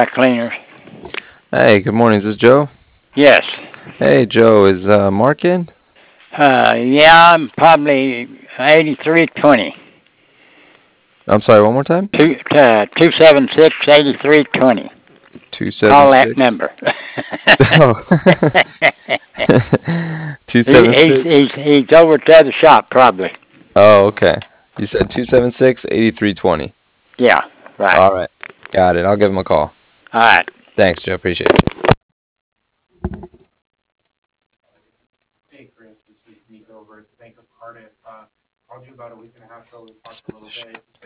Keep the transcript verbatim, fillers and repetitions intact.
Dry cleaners. Hey, good morning. Is this Joe? Yes. Hey, Joe, is uh, Mark in? Uh, yeah, I'm probably eighty-three twenty. I'm sorry, one more time? Two uh, two seven six eighty three twenty. Call that two seven six. number. Oh. he, he's two seven six? he's he's over to the other shop probably. Oh, okay. You said two seven six eight three two zero. Yeah. Right. All right. Got it. I'll give him a call. All right. Thanks, Joe. Appreciate it. Hey, Chris, this is Nico over at the Bank of Cardiff. Uh, called you about a week and a half ago. We talked a little bit.